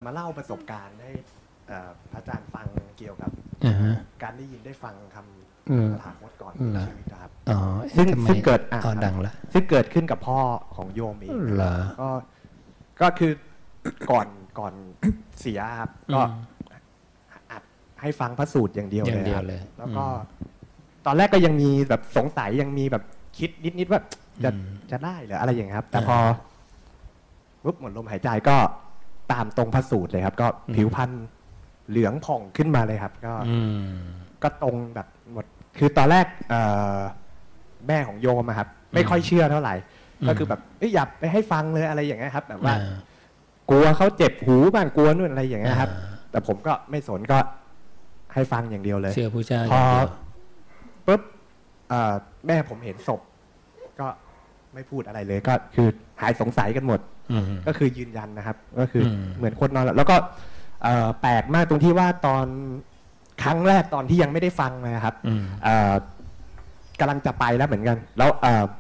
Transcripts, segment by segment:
มาเล่าประสบการณ์ให้พระอาจารย์ฟังเกี่ยวกับการได้ยินได้ฟังคำถามวัดก่อนชีวิตครับซึ่งเกิดดังละซึ่งเกิดขึ้นกับพ่อของโยมเองก็คือก่อนเสียครับก็อัดให้ฟังพระสูตรอย่างเดียวเลยแล้วก็ตอนแรกก็ยังมีแบบสงสัยยังมีแบบคิดนิดว่าจะได้หรืออะไรอย่างนี้ครับแต่พอปุ๊บหมดลมหายใจก็ตามตรงพระสูตรเลยครับก็ผิวพรรณเหลืองผ่องขึ้นมาเลยครับก็ตรงแบบหมดคือตอนแรกแม่ของโยมครับไม่ค่อยเชื่อเท่าไหร่ก็คือแบบอย่าไปให้ฟังเลยอะไรอย่างเงี้ยครับแบบว่ากลัวเขาเจ็บหูบ้างกลัวนู่นอะไรอย่างเงี้ยครับแต่ผมก็ไม่สนก็ให้ฟังอย่างเดียวเลยเชื่อพระเจ้าพอปุ๊บแม่ผมเห็นศพก็ไม่พูดอะไรเลยก็คือหายสงสัยกันหมดก็คือยืนยันนะครับก็คือเหมือนคนนอนแล้วก็แปลกมากตรงที่ว่าตอนครั้งแรกตอนที่ยังไม่ได้ฟังนะครับกำลังจะไปแล้วเหมือนกันแล้ว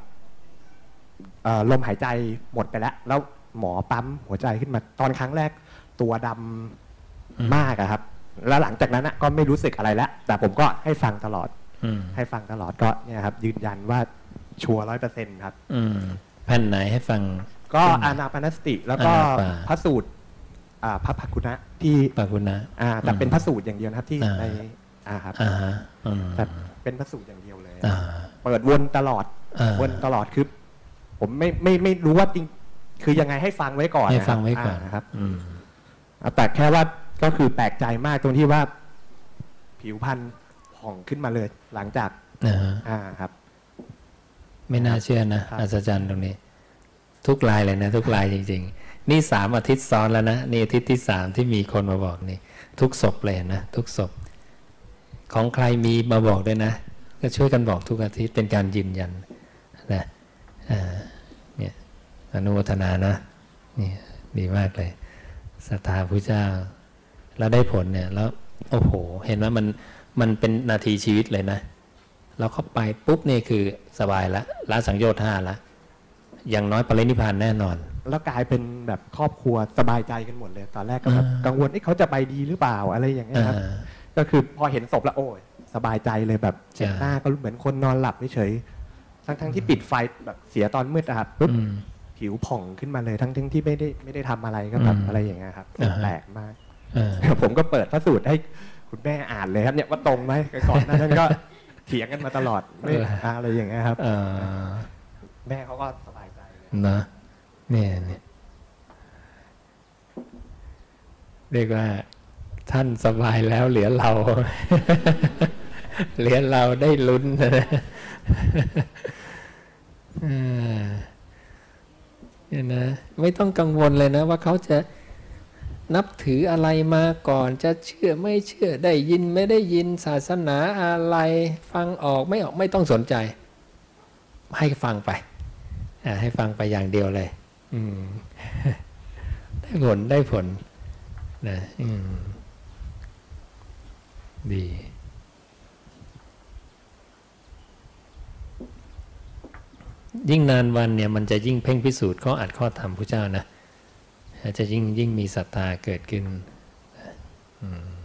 ลมหายใจหมดไปแล้วหมอปั๊มหัวใจขึ้นมาตอนครั้งแรกตัวดำมากครับแล้วหลังจากนั้นก็ไม่รู้สึกอะไรแล้วแต่ผมก็ให้ฟังตลอดก็เนี่ยครับยืนยันว่าชัวร์ 100% ครับแผ่นไหนให้ฟังก็อานาปานสติแล้วก็พระสูตรพระภักขุณะที่ภักขุณะแต่เป็นพระสูตรอย่างเดียวนะครับที่ในครับแต่เป็นพระสูตรอย่างเดียวเลยเปิดวนตลอดคือผมไม่รู้ว่าจริงคือยังไงให้ฟังไว้ก่อนครับแต่แค่ว่าก็คือแปลกใจมากตรงที่ว่าผิวพรรณผ่องขึ้นมาเลยหลังจากครับไม่น่าเชื่อนะอัศจรรย์ตรงนี้ทุกรายเลยนะทุกรายจริงๆนี่3 อาทิตย์ซ้อนแล้วนะนี่อาทิตย์ที่3ที่มีคนมาบอกนี่ทุกศพเลยนะทุกศพของใครมีมาบอกด้วยนะก็ช่วยกันบอกทุกอาทิตย์เป็นการยืนยันนะเนี่ยอนุโมทนานะนี่ดีมากเลยศรัทธาพระเจ้าแล้วได้ผลเนี่ยแล้วโอ้โหเห็นว่ามันเป็นนาทีชีวิตเลยนะเราเข้าไปปุ๊บนี่คือสบายละละสังโยชน์5ละอย่างน้อยปรินิพพานแน่นอนแล้วกลายเป็นแบบครอบครัวสบายใจกันหมดเลยตอนแรกก็แบบกังวลเขาจะไปดีหรือเปล่าอะไรอย่างเงี้ยครับก็คือพอเห็นศพแล้วโอ้ยสบายใจเลยแบบเห็นหน้าก็เหมือนคนนอนหลับเฉยทั้งที่ปิดไฟแบบเสียตอนมืดครับปุ๊บผิวผ่องขึ้นมาเลยทั้งที่ไม่ได้ทำอะไรก็แบบอะไรอย่างเงี้ยครับแปลกมากผมก็เปิดพระสูตรให้คุณแม่อ่านเลยครับเนี่ยว่าตรงไหมก่อนหน้านั้นก็เถียงกันมาตลอดไม่อะไรอย่างเงี้ยครับแม่เขาก็สบายใจนะเนี่ยเรียกว่าท่านสบายแล้วเหลือเราได้ลุ้นเนี่ยนะไม่ต้องกังวลเลยนะว่าเขาจะนับถืออะไรมาก่อนจะเชื่อไม่เชื่อได้ยินไม่ได้ยินศาสนาอะไรฟังออกไม่ออกไม่ต้องสนใจให้ฟังไปให้ฟังไปอย่างเดียวเลยได้ผลนะดียิ่งนานวันเนี่ยมันจะยิ่งเพ่งพิสูจน์ข้ออัดข้อธรรมพระเจ้านะจะยิ่งมีศรัทธาเกิดขึ้น